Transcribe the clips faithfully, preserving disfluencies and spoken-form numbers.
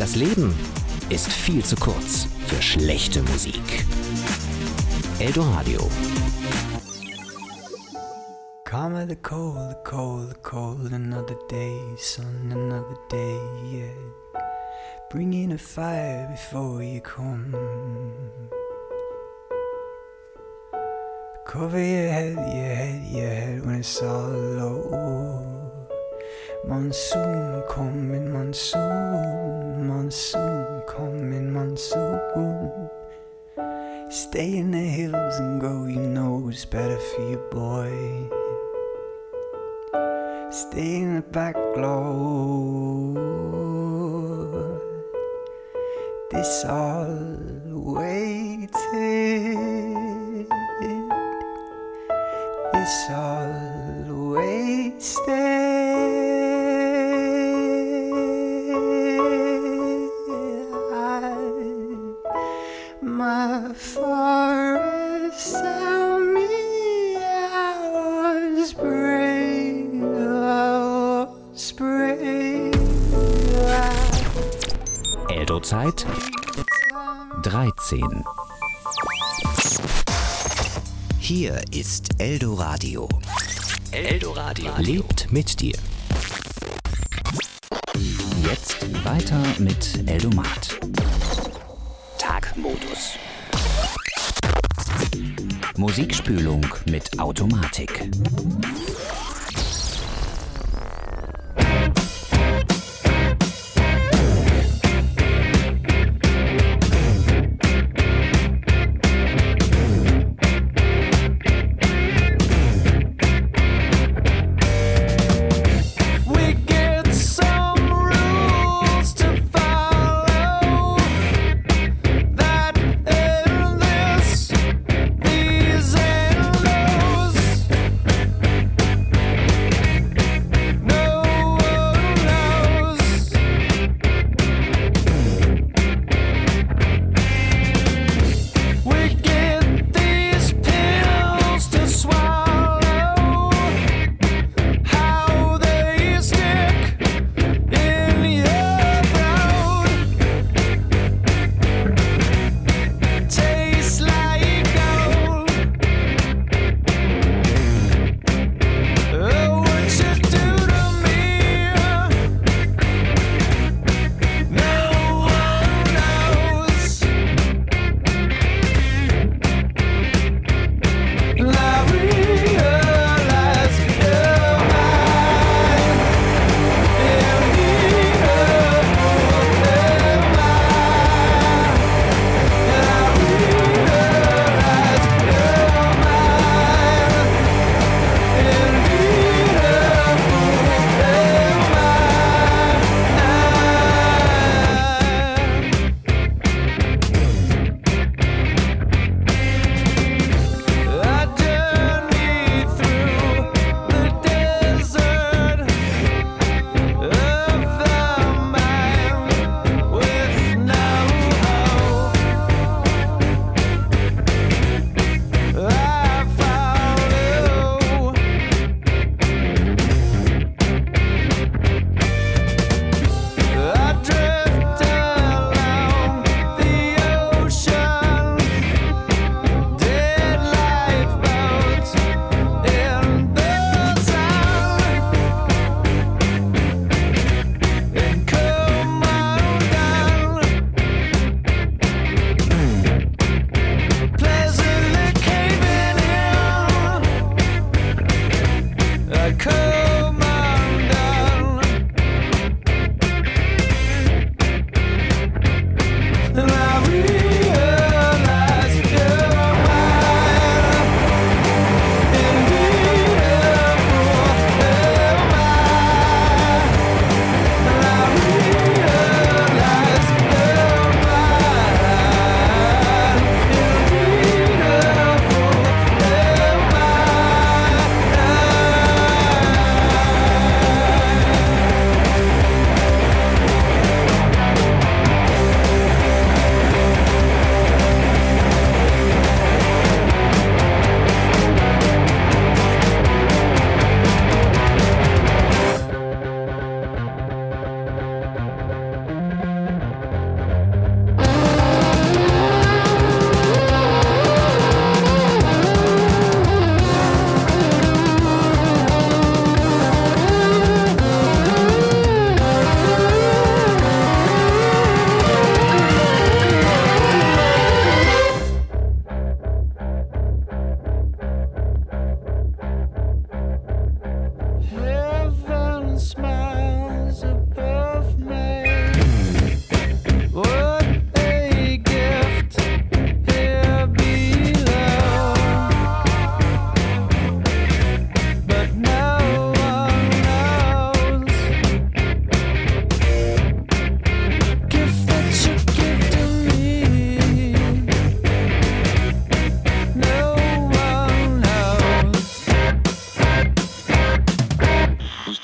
Das Leben ist viel zu kurz für schlechte Musik. Eldoradio. Come the cold, the cold, the cold, another day, son, another day, yeah. Bringing a fire before you come. Cover your head, your head, your head when it's all low. Monsoon coming, monsoon, monsoon coming, monsoon. Stay in the hills and go, you know it's better for you, boy. Stay in the back glow. This all waited. This all wasted. My forest tell me I was brave, I was brave. Eldo-Zeit dreizehn. Hier ist Eldoradio. Eldoradio lebt mit dir. Jetzt weiter mit Eldomat. Tagmodus. Musikspülung mit Automatik.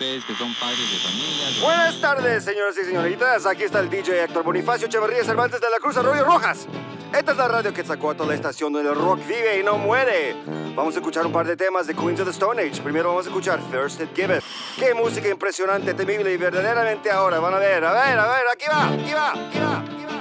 ustedes que son padres de familia. Buenas tardes, señoras y señoritas. Aquí está el D J Héctor Bonifacio Echeverría Cervantes de la Cruz Arroyo Rojas. Esta es la radio Quetzalcóatl, la estación donde el rock vive y no muere. Vamos a escuchar un par de temas de Queens of the Stone Age. Primero vamos a escuchar First It Give It. Qué música impresionante, temible y verdaderamente ahora. Van a ver, a ver, a ver, aquí va, aquí va, aquí va, aquí va.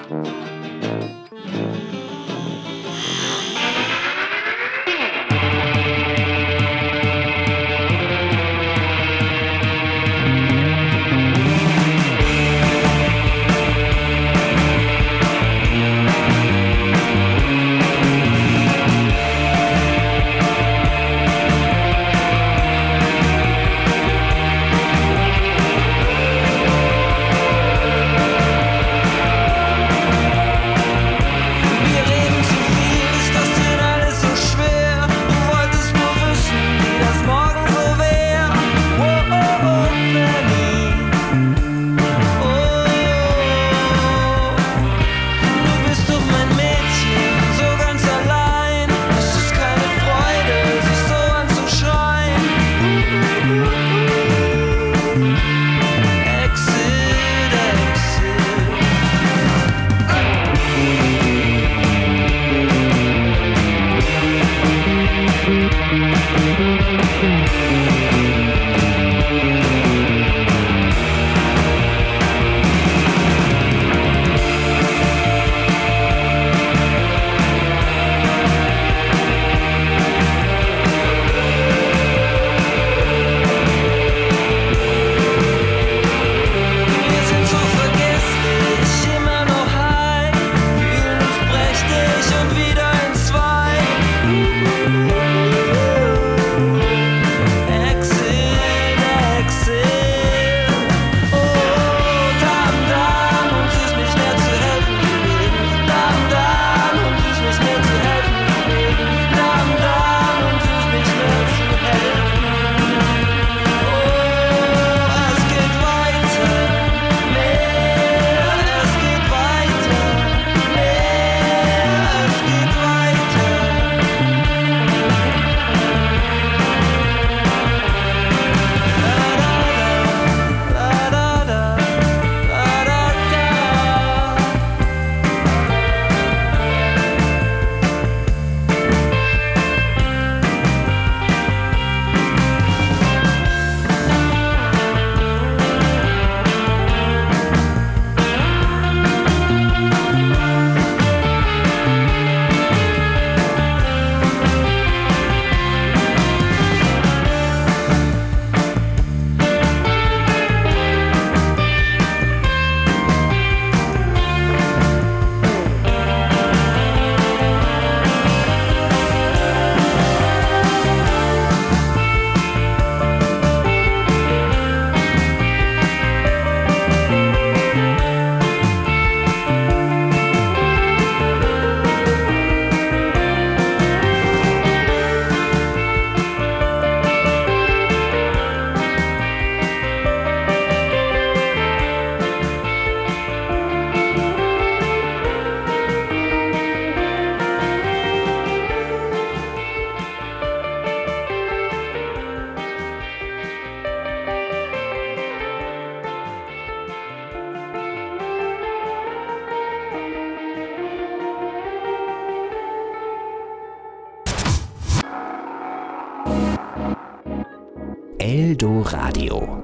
Eldoradio.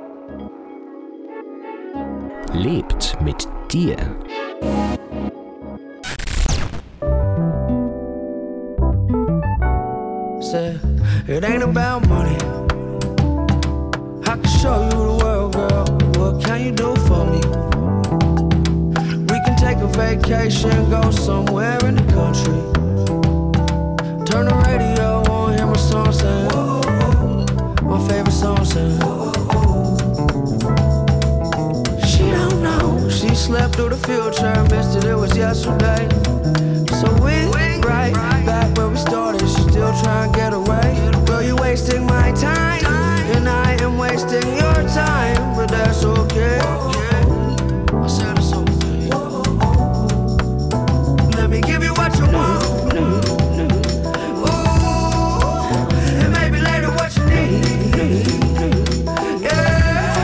Lebt mit dir. Say, it ain't about money. I can show you the world, girl. What can you do for me? We can take a vacation, go somewhere in the country. Turn the radio on, hear my song sing. My favorite song sing. She don't know. She slept through the future, missed it, it was yesterday. So we right back where we started. She still trying to get away. Girl, you wasting my time, and I am wasting your time, but that's okay. I said it's okay. Let me give you what you want. Ooh, and maybe later what you need. Yeah.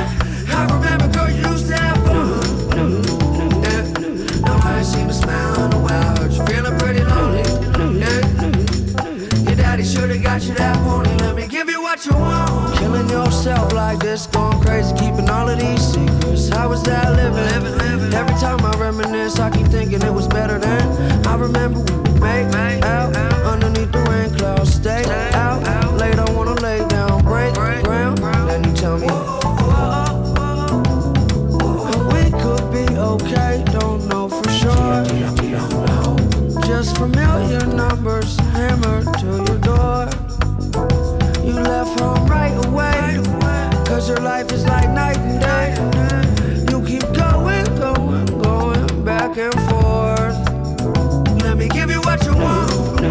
crazy keeping all of these secrets. How was that living? living, living. Every time I reminisce, I keep thinking it was better then. I remember we would make out underneath the rain clouds. Stay out late, I wanna lay down, break ground. Then you tell me we could be okay, don't know for sure. Just familiar numbers hammered to your door. You left home right away, cause your life is like night and day. You keep going, going, going back and forth. Let me give you what you want.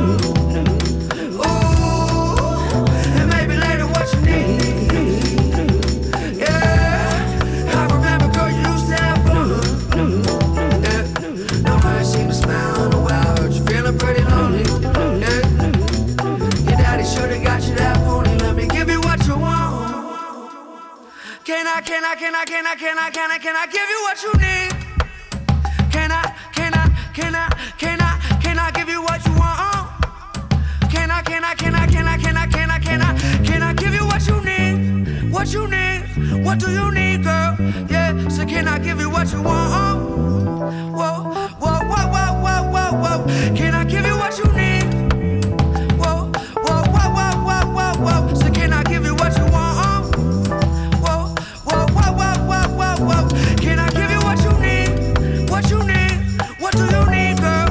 Ooh, and maybe later what you need. Yeah, I remember, girl, you used to have fun. Yeah, now I ain't seen a smile in a while. Heard you feeling pretty lonely. Yeah, your daddy should've got you that pony. Let me give you what you want. Can I, can I, can I, can I, can I, can I, can I give you what you need? Can I, can I, can I, can I, can I give you what you want? Can I, can I, can I, can I, can I, can I, can I, can I give you what you need? What you need? What do you need, girl? Yeah, so can I give you what you want? Whoa, whoa, whoa, whoa, whoa, whoa, whoa. Can I give you what you need? Whoa, whoa, whoa, whoa, whoa, whoa, whoa. So can I give you what you want? Whoa, can I give you what you need? What you need? What do you need, girl?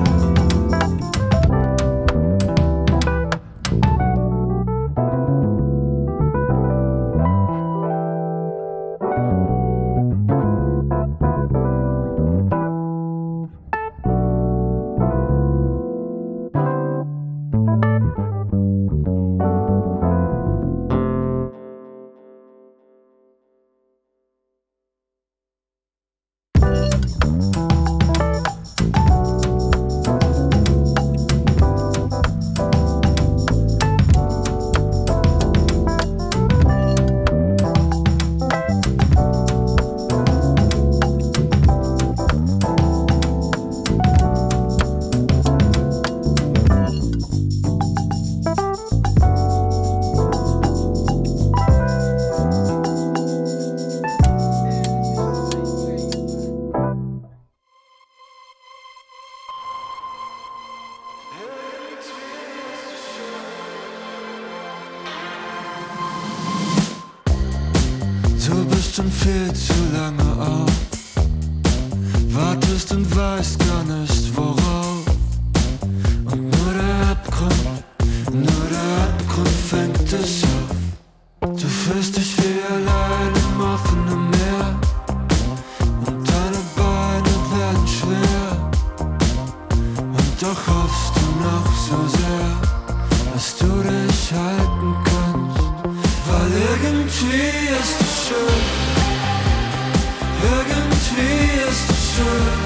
Schon viel zu lange auf, wartest und weißt gar nicht worauf. Und nur der Abgrund, nur der Abgrund fängt dich auf. Du fühlst dich wie allein im offenen Meer und deine Beine werden schwer. Und doch hoffst du noch so sehr, dass du dich halten kannst, weil irgendwie ist es schön. Irgendwie ist es schön,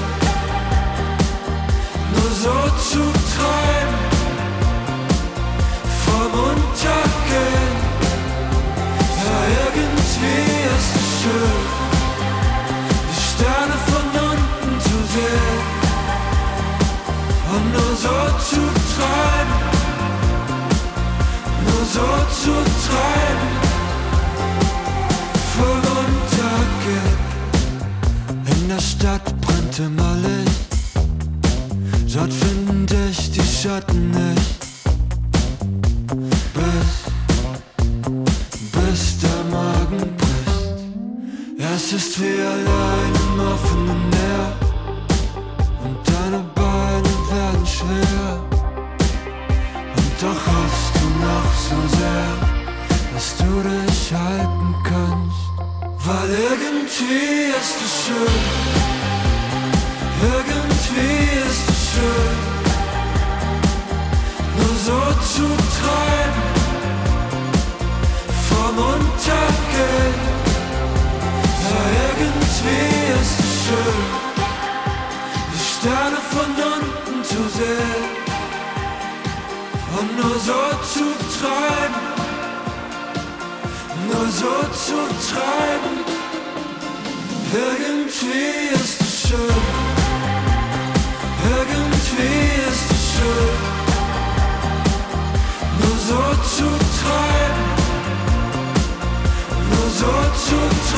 nur so zu träumen, vom Untergehen. Ja, irgendwie ist es schön, die Sterne von unten zu sehen und nur so zu träumen, nur so zu träumen, vom Untergehen. In der Stadt brennt immer Licht, dort finden dich die Schatten nicht. Bis, bis der Magen bricht. Ja, es ist wie allein im offenen Meer und deine Beine werden schwer. Und doch hoffst du noch so sehr, dass du dich halten kannst. Weil irgendwie ist es schön, irgendwie ist es schön, nur so zu träumen, vom Untergehen. Ja, irgendwie ist es schön, die Sterne von unten zu sehen und nur so zu träumen, nur so zu treiben. Irgendwie ist es schön, irgendwie ist es schön, nur so zu treiben, nur so zu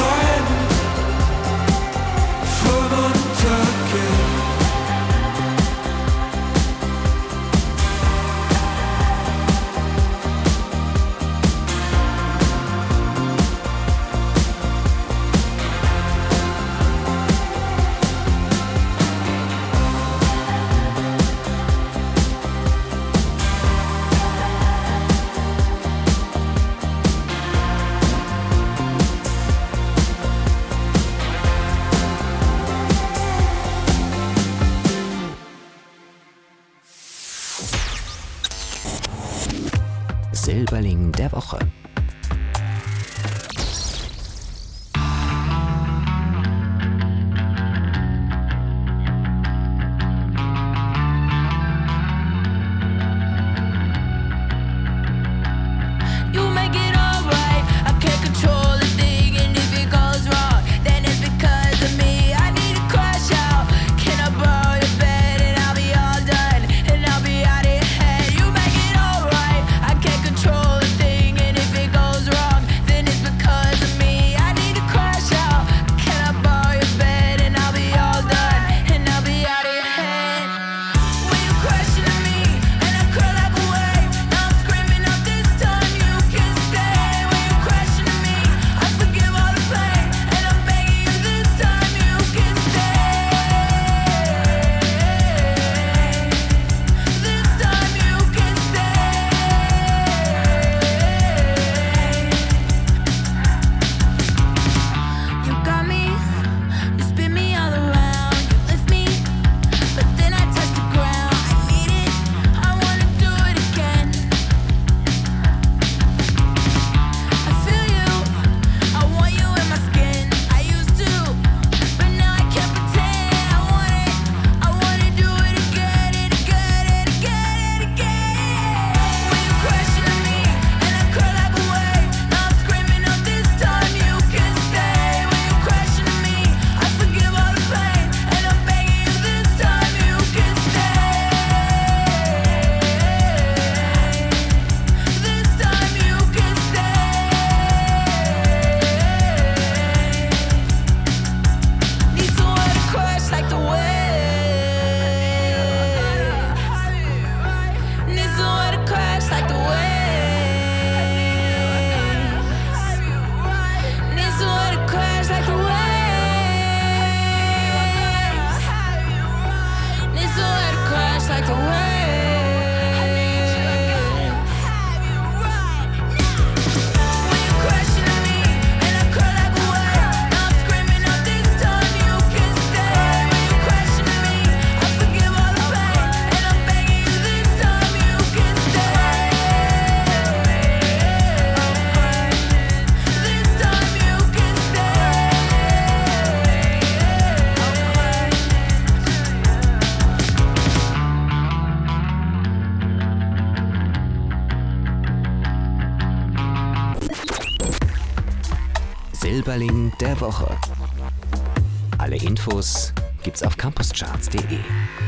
Silberling der Woche. Alle Infos gibt's auf campuscharts punkt de.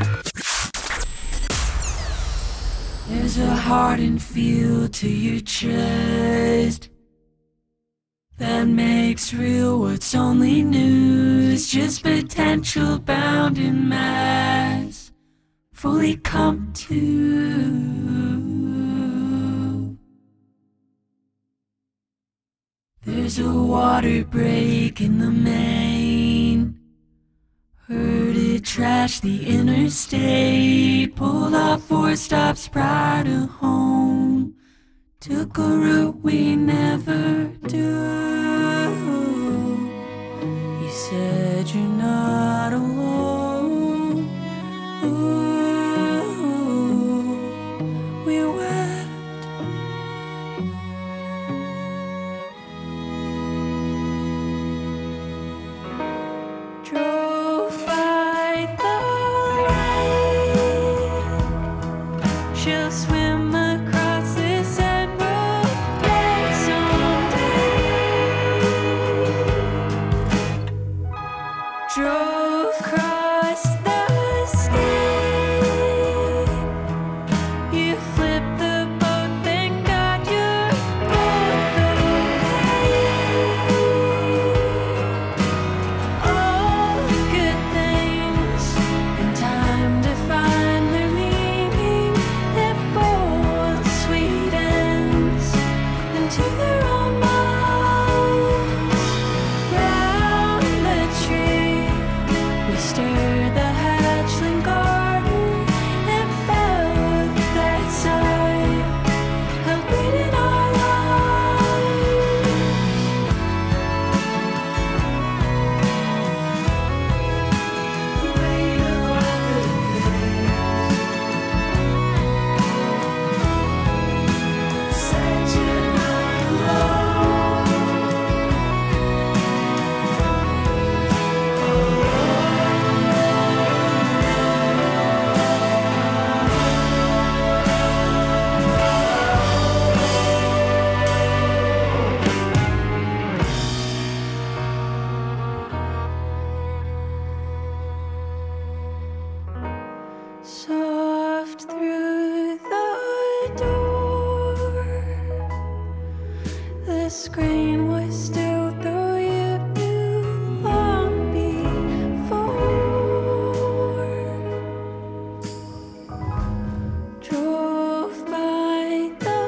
There's a hardened feel to your chest that makes real what's only news, just potential bound in mass, fully come to. There's a water break in the main, heard it trash the interstate, pulled off four stops prior to home, took a route we never do. You said you're not alone. Ooh, we wept. Drove by the lake. She'll swim across this emerald lake someday. Drove across the state. You flipped the boat, thank God you're both okay. All good things in time to find their meaning, that bold sweet ends into their own minds. Round the tree we stirred the hatchling garden and felt that sigh of beating our lives. The weight of all the days said you're not alone. Soft through the door, the screen was still though you knew long before. Drove by the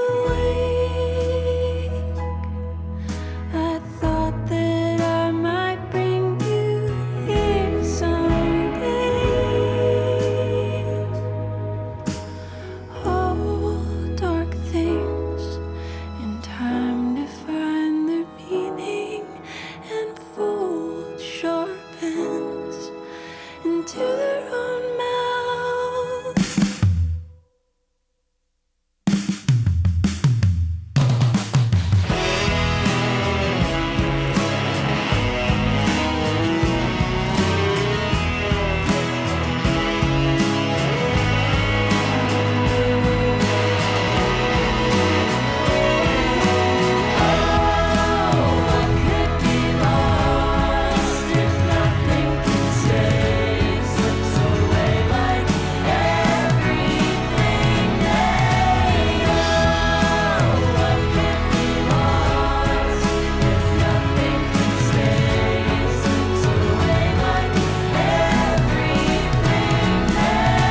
lake. I thought that I might bring you here someday. All dark things in time to find their meaning, and fold sharp ends into their own mouths. What could be lost if nothing can stay? Slips away like everything they know. What could be lost if nothing can stay? Slips away like everything they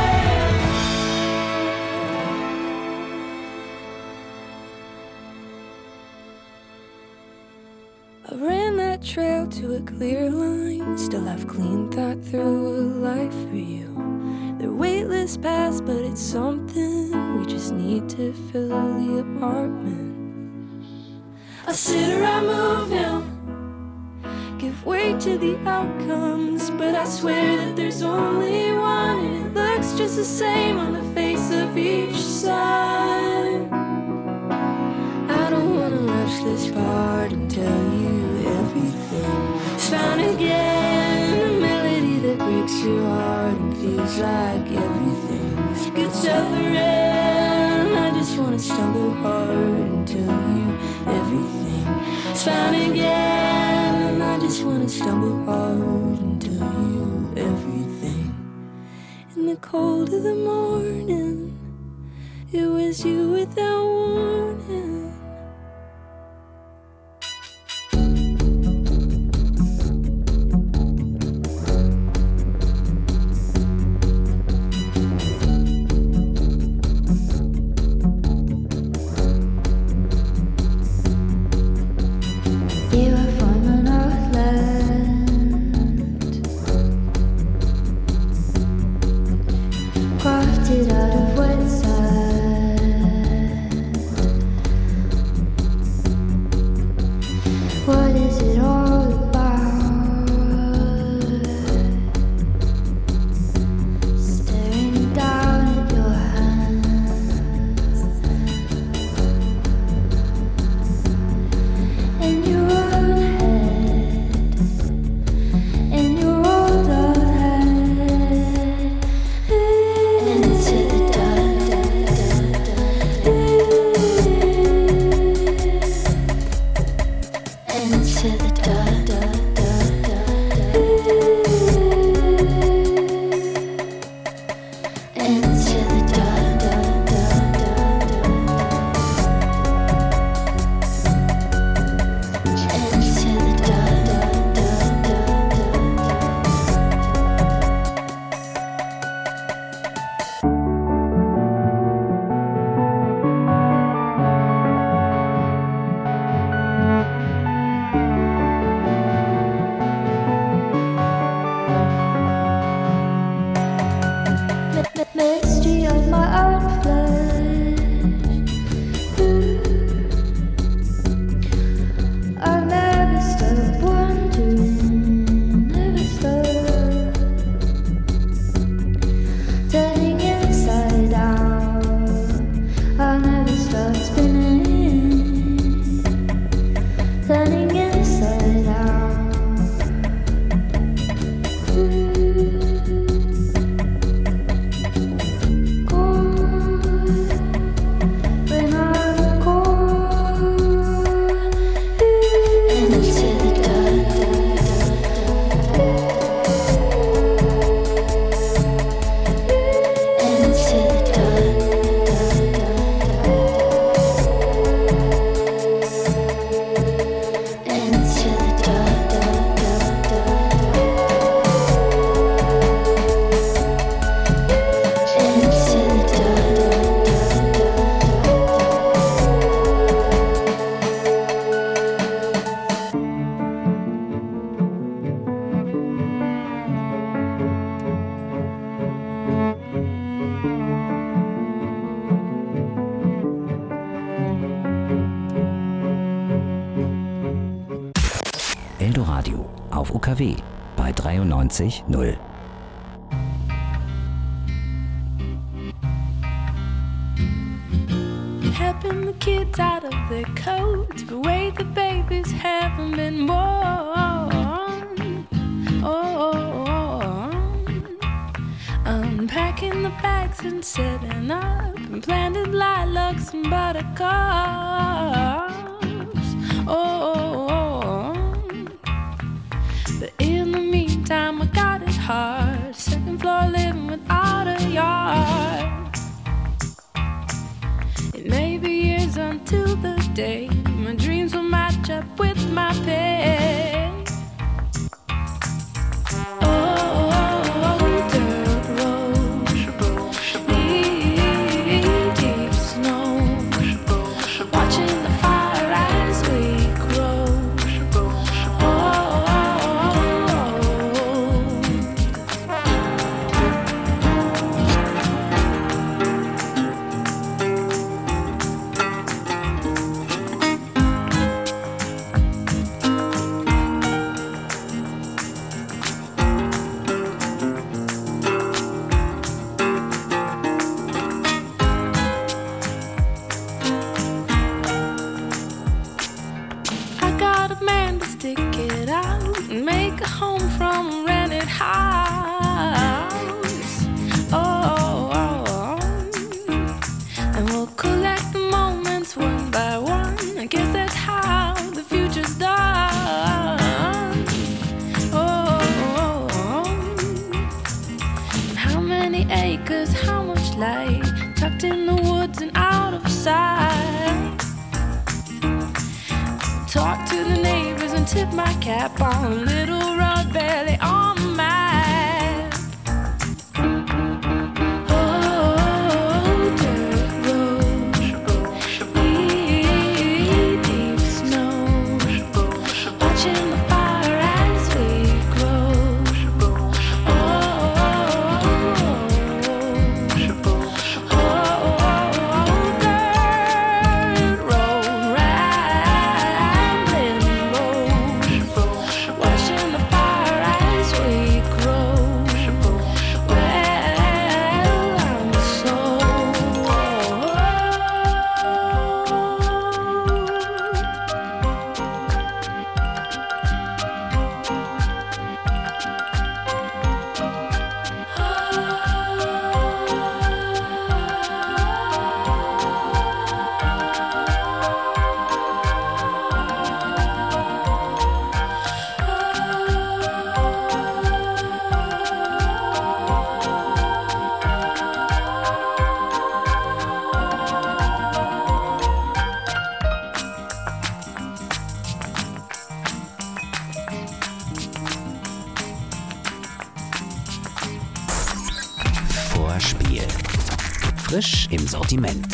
I ran that trail to a clear line, still have clean thought through a life for you. They're weightless paths, but it's something we just need to fill the apartment. I sit around, move now, give way to the outcomes, but I swear that there's only one, and it looks just the same on the face of each side. I don't wanna rush this part and tell you everything. It's found again, a melody that breaks your heart and feels like everything's good suffering. I just wanna stumble hard and tell you everything. it's found again. And I just wanna stumble hard and tell you everything. In the cold of the morning, it was you without warning. Eldoradio auf U K W bei dreiundneunzig Komma null. Helping the kids out of their coats, but wait, the babies haven't been born. Oh, unpacking the bags and setting up, and planted lilacs and buttercups. Oh, but in the meantime, I got it hard. Second floor living without a yard. It may be years until the day my dreams will match up with my pay. Oh, dirt road, knee deep snow, watching the fire as we grow. cap on a little road barely on the map. Oh, dirt road, deep, deep snow, watching the fire as we grow. Oh, oh, dirt road, rambling road, watching the fire as we grow. Well, I'm so Vorspiel. Frisch im Sortiment.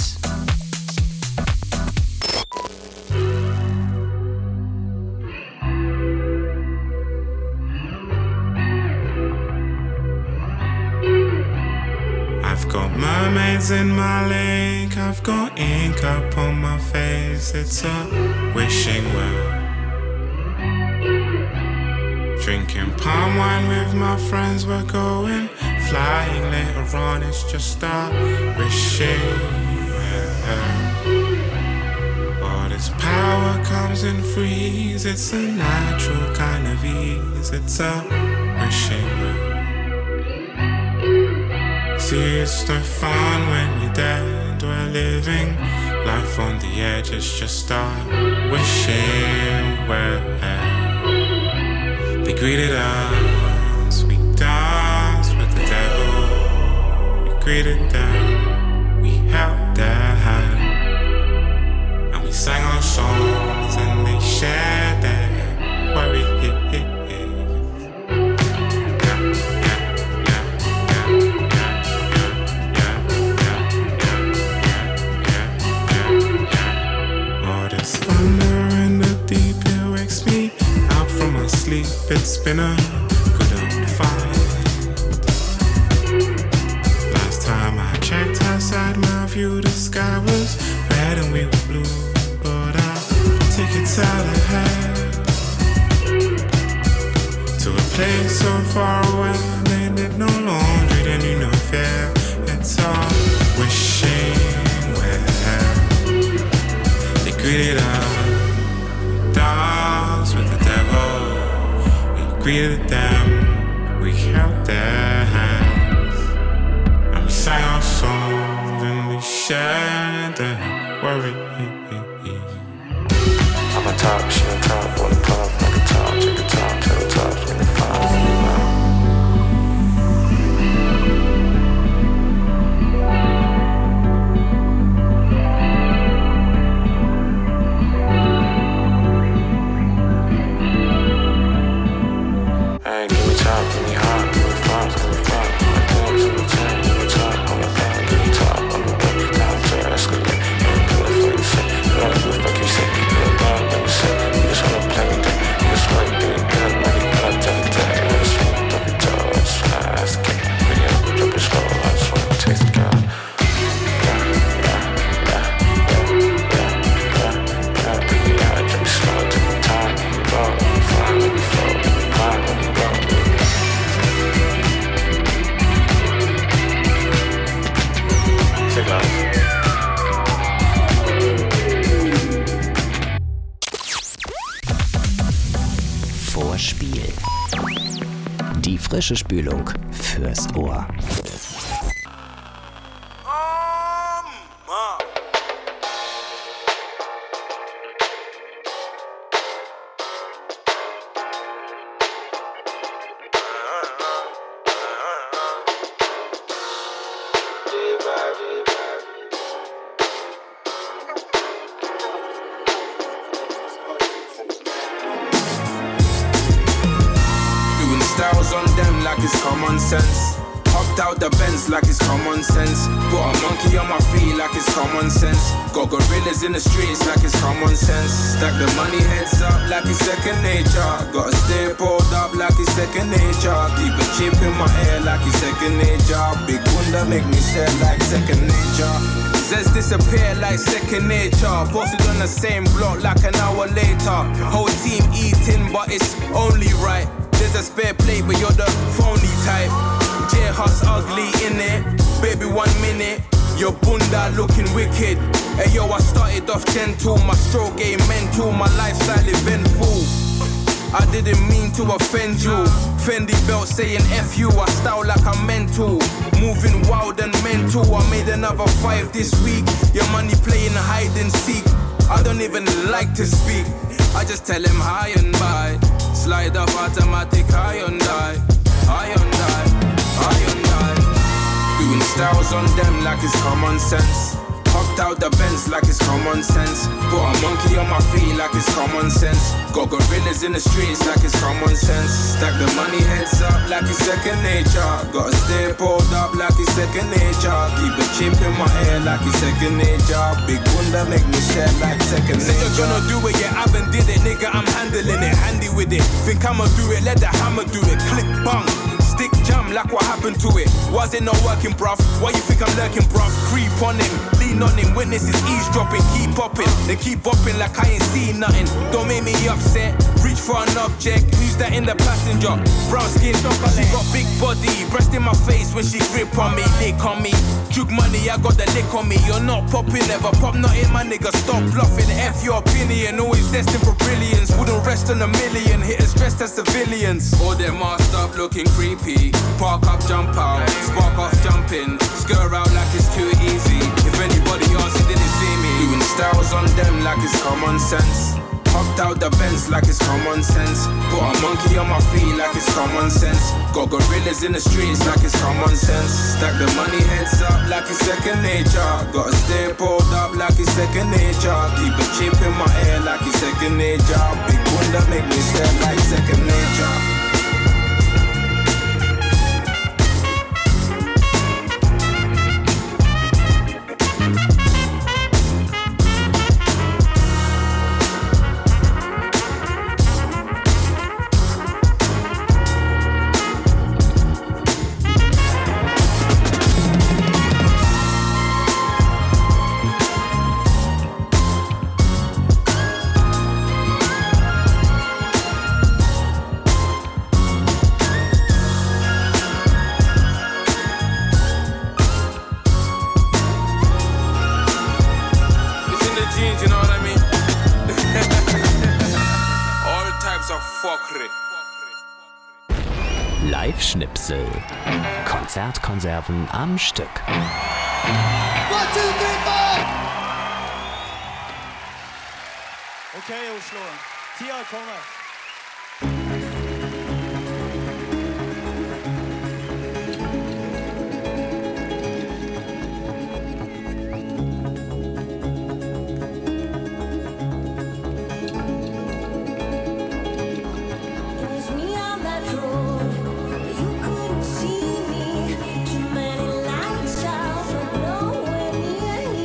I've got mermaids in my lake, I've got ink up on my face, it's a wishing well. Drinking palm wine with my friends, we're going flying later on, it's just a wishing well. But its power comes in freeze, it's a natural kind of ease, it's a wishing well. See, it's no fun when you're dead, we're living life on the edge, it's just a wishing well. They greeted us, we danced with the devil. We greeted them, we held their hand, and we sang our songs and they shared their worry. Oh, there's thunder in the deep, it wakes me out from my sleep. It's been a good old fight. Last time I checked outside my view, the sky was red and we were blue. But I'll take it out ahead to a place so far away. They did no laundry, they knew no fear. It's all wishing well. They greeted us, danced with the devil. Greeted them, we held their hands, and we sang our songs and we shared their worry. I'm a top, she a top, wanna puff like a top, check a top, tail tops when you find me now. Hey, give me top, give me hot, give me flops, give me flops. My dance in the tank, give me top, on the back, give me top, on the way, down to escalate. And do it for you say, you don't do it for you say, you don't buy what you say, you just wanna play with that, you just wanna do it, you don't like it, but I tell you that, I just wanna drop it down, I just wanna ask it, really up, drop it slow, I just wanna taste it, girl. Yeah, yeah, yeah, yeah, yeah, yeah, yeah, baby, yeah, drop it slow, take my time, let me roll, let me fly, let me flow, let me fly, let me roll. Take life. Vorspiel. Die frische Spülung fürs Ohr. styles on them like it's common sense. Hopped out the Benz like it's common sense. Got a monkey on my feet like it's common sense. Got gorillas in the streets like it's common sense. Stack the money heads up like it's second nature. Gotta stay pulled up like it's second nature. Keep a chip in my ear like it's second nature. Big bunda make me stare like second nature. Says disappear like second nature. Posted on the same block like an hour later. Whole team eating but it's only right. There's a spare plate but you're the phony type. J-Hus ugly in it, baby one minute. Your bunda looking wicked. Hey yo, I started off gentle. My stroke game mental, my lifestyle eventful. I didn't mean to offend you. Fendi belt saying F you, I style like I'm mental. Moving wild and mental. I made another five this week. Your money playing hide and seek. I don't even like to speak. I just tell him hi and bye. Slide off automatic Hyundai, Hyundai, Hyundai. Doing styles on them like it's common sense. Hopped out the Benz like it's common sense. Got a monkey on my feet like it's common sense. Got gorillas in the streets like it's common sense. Stack the money heads up like it's second nature. Gotta stay pulled up like it's second nature. Keep a chip in my ear like it's second nature. Big bunda make me stare like second nature. Say you're gonna do it, yeah, I haven't did it. Nigga, I'm handling it, handy with it. Think I'ma do it, let the hammer do it. Click, bang. Stick jam like what happened to it. Was it not working, bruv? Why you think I'm lurking, bruv? Creep on him, lean on him. Witnesses eavesdropping, keep popping. They keep bopping like I ain't seen nothing. Don't make me upset. Reach for an object. Who's that in the passenger? Brown skin, she got big body. Breast in my face when she grip on me, lick on me. Juke money, I got the lick on me. You're not popping, never pop nothing, my nigga. Stop bluffing. F your opinion, always destined for brilliance. Wouldn't rest on a million. Hitters dressed as civilians. All them masked up, looking creepy. Park up, jump out, spark off, jumping. Skirt out like it's too easy. If anybody else didn't see me. Doing styles on them like it's common sense. Hopped out the Benz like it's common sense. Got a monkey on my feet like it's common sense. Got gorillas in the streets like it's common sense. Stack the money heads up like it's second nature. Gotta stay pulled up like it's second nature. Keep a chip in my ear like it's second nature. Big bunda make me stare like second nature. Live-Schnipsel. Konzertkonserven am Stück. One, two, three, four! Okay, Oslo. Tida kommer.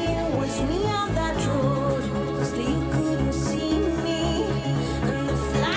Fly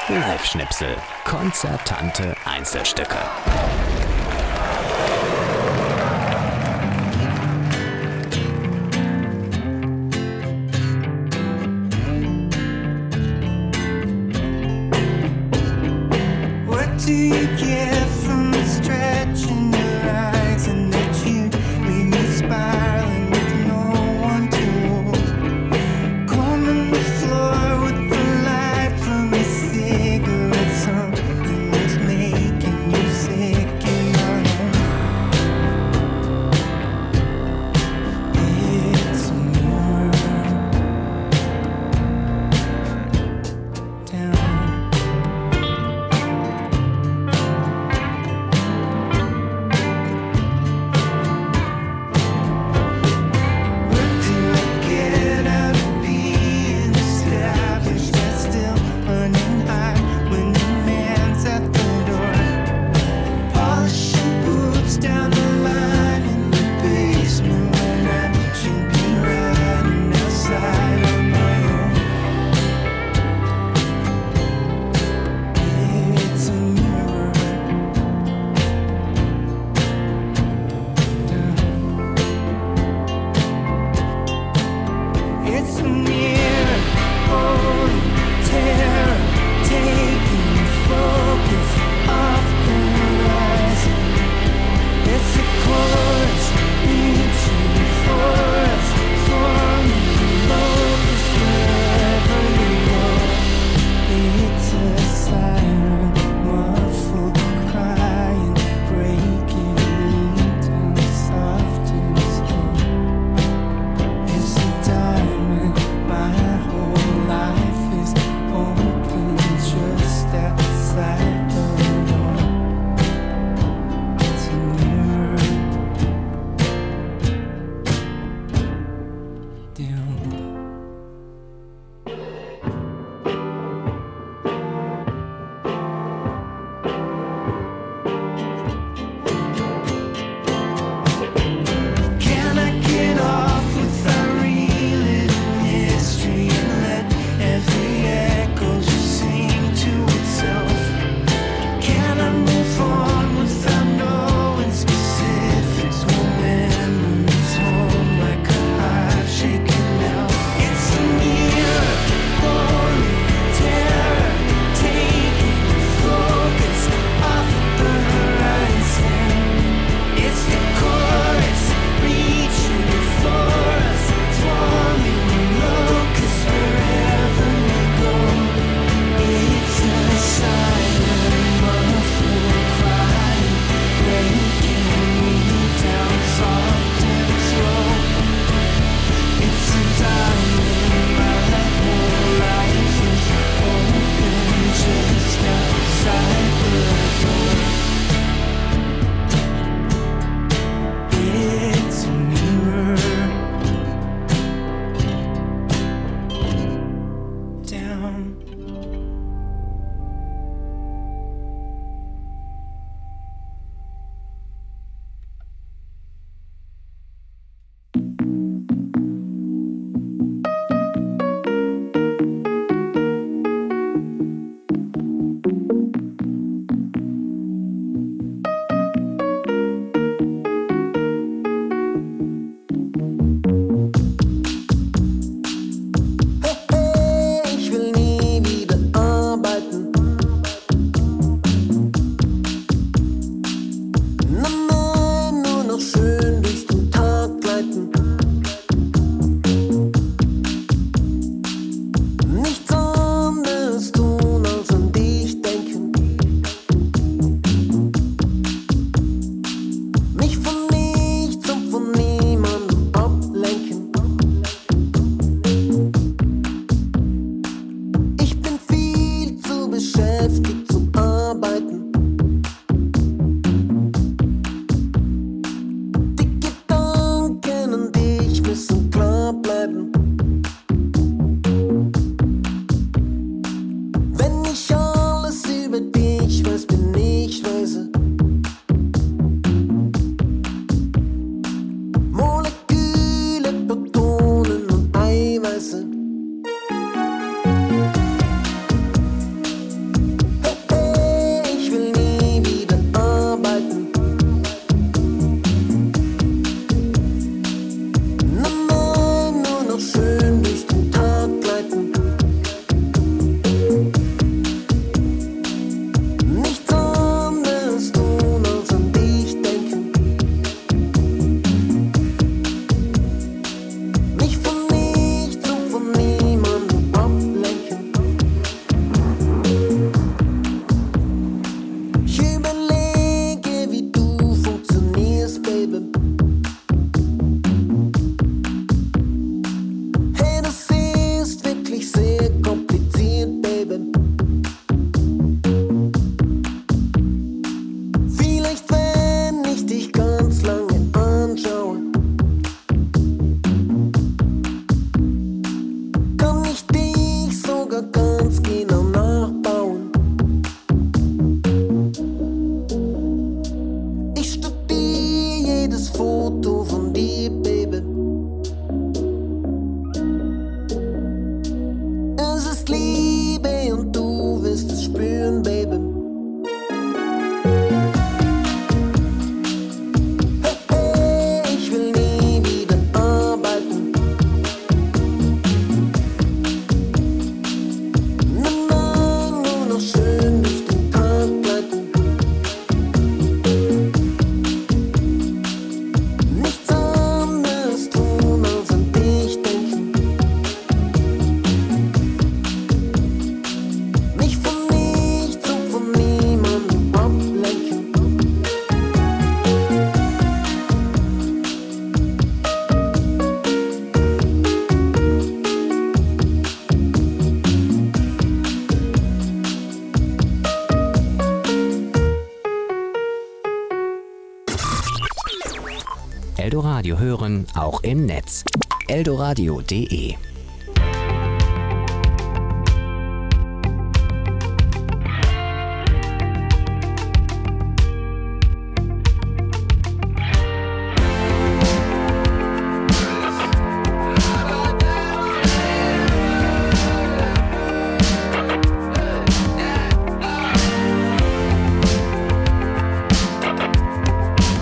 Live-Schnipsel. Konzertante Einzelstücke. What do you get from the stretch in your eyes and that you leave me spiraling with no one to hold? Combing the floor with the light from a cigarette, something that's making you sick in my home. It's a mirror down. It's a mirror, holy terror, taking focus off the horizon. It's a chorus, reaching for us, forming locust wherever you go. It's a siren, muffled crying, breaking me down soft and slow. It's a diamond, my whole life is open just outside the door. It's a mirror down. Can I get off without reliving history and let every echo just sing to itself? Can I move on without knowing specifics? Will memories home like a hive shaking now? It's a mirror, holy terror, taking focus off the horizon. It's the chorus, reaching for us, swarming locusts wherever we go. It's a silent, muffled crying, breaking me down soft and slow. It's a diamond, my whole life is open just outside the door. It's a mirror down. Ich will nie wieder arbeiten. Nein, nein, nur noch schön durch den Tag gleiten. Nichts anderes tun als an dich denken. Mich von nichts und von niemandem ablenken. Ich bin viel zu beschäftigt zum Arbeiten. Die Gedanken an dich müssen klar bleiben. Wenn ich alles über dich weiß, bin ich weise. Moleküle, Protonen und Eiweiße. spüren, Baby. Eldoradio hören, auch im Netz. eldoradio punkt de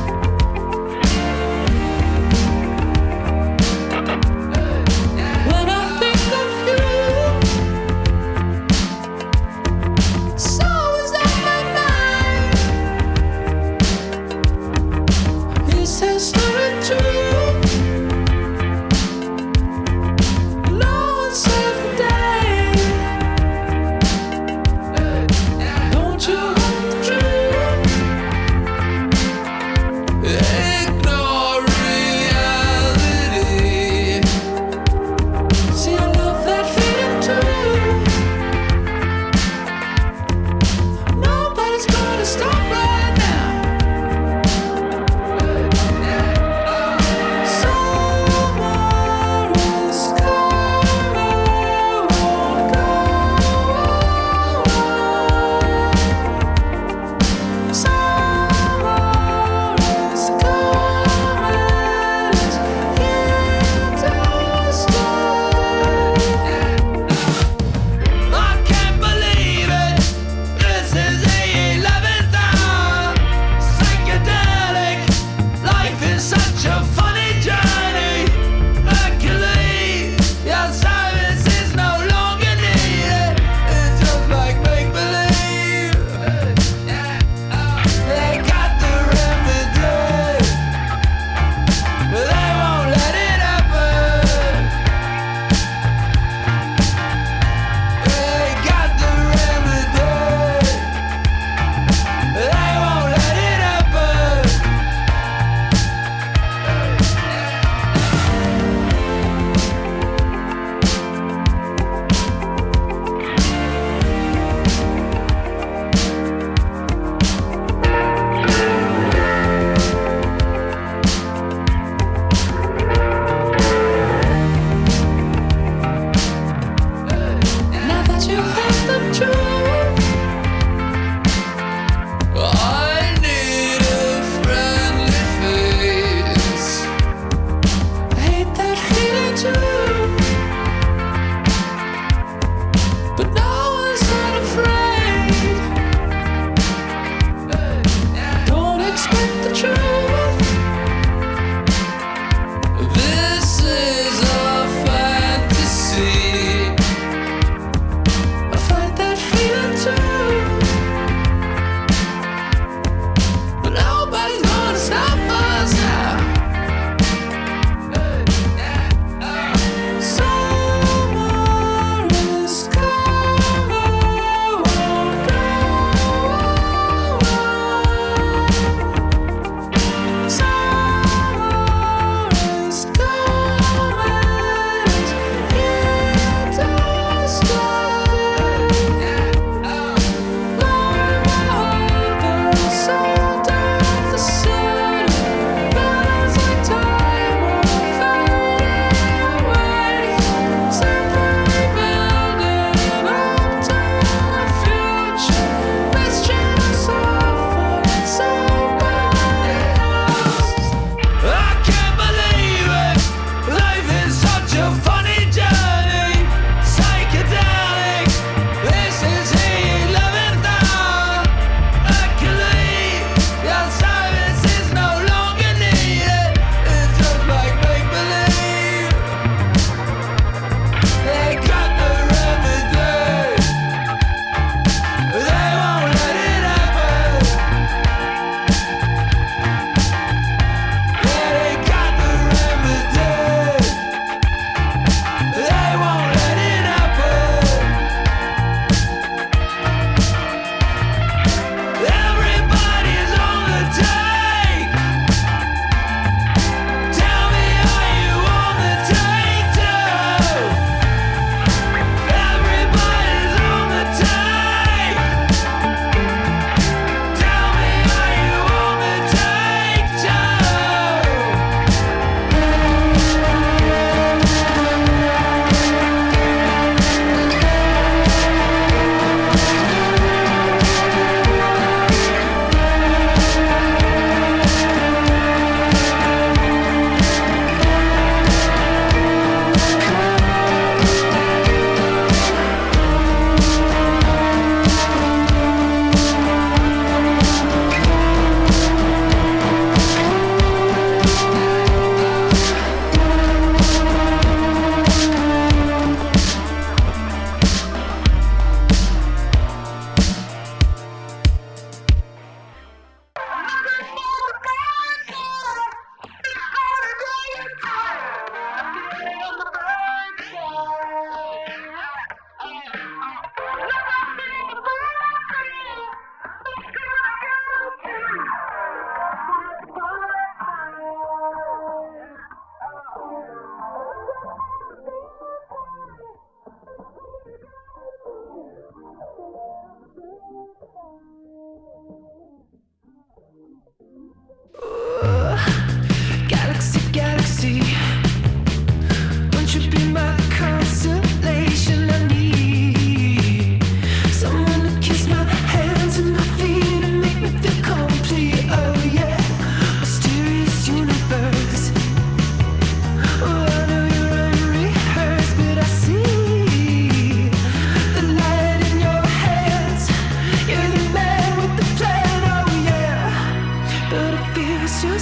When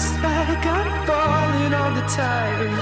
feels like I'm falling all the time.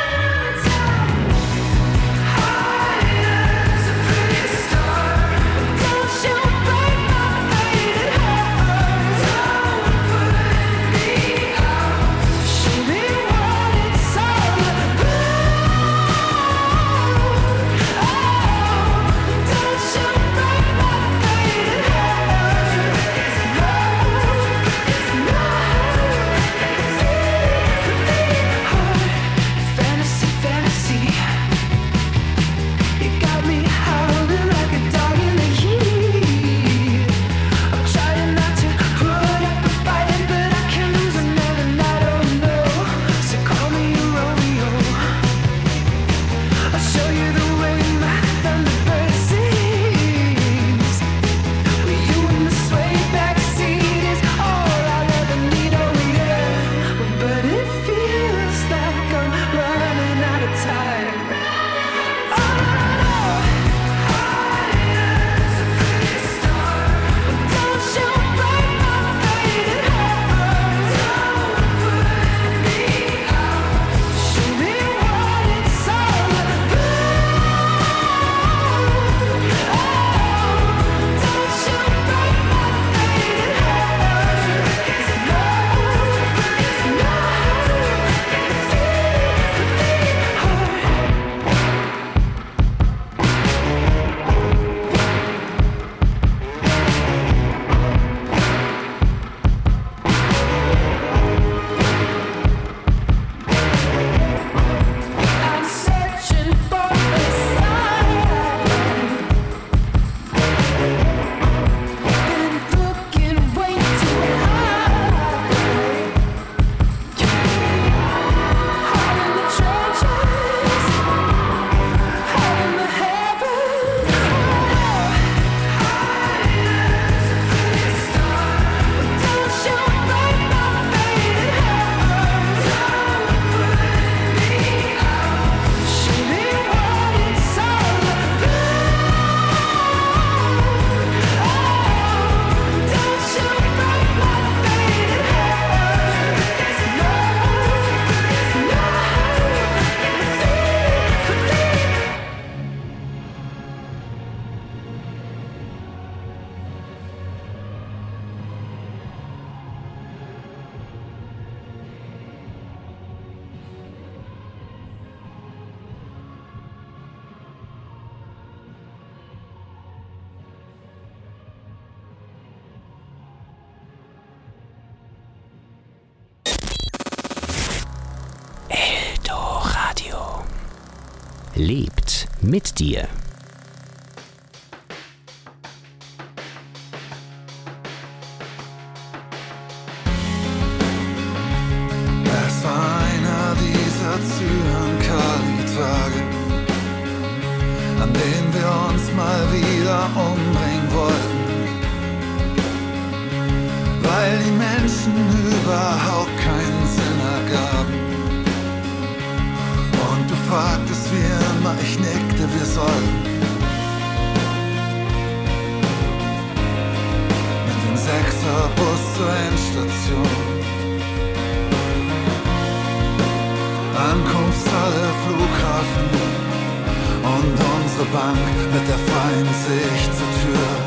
Lebt mit dir. Es war einer dieser Zyankali-Tage, an denen wir uns mal wieder umbringen wollten, weil die Menschen überhaupt keinen Sinn ergaben. Und du fragtest wie immer, ich nickte, wir sollten mit dem Sechserbus zur Endstation, Ankunftshalle, Flughafen und unsere Bank mit der freien Sicht zur Tür.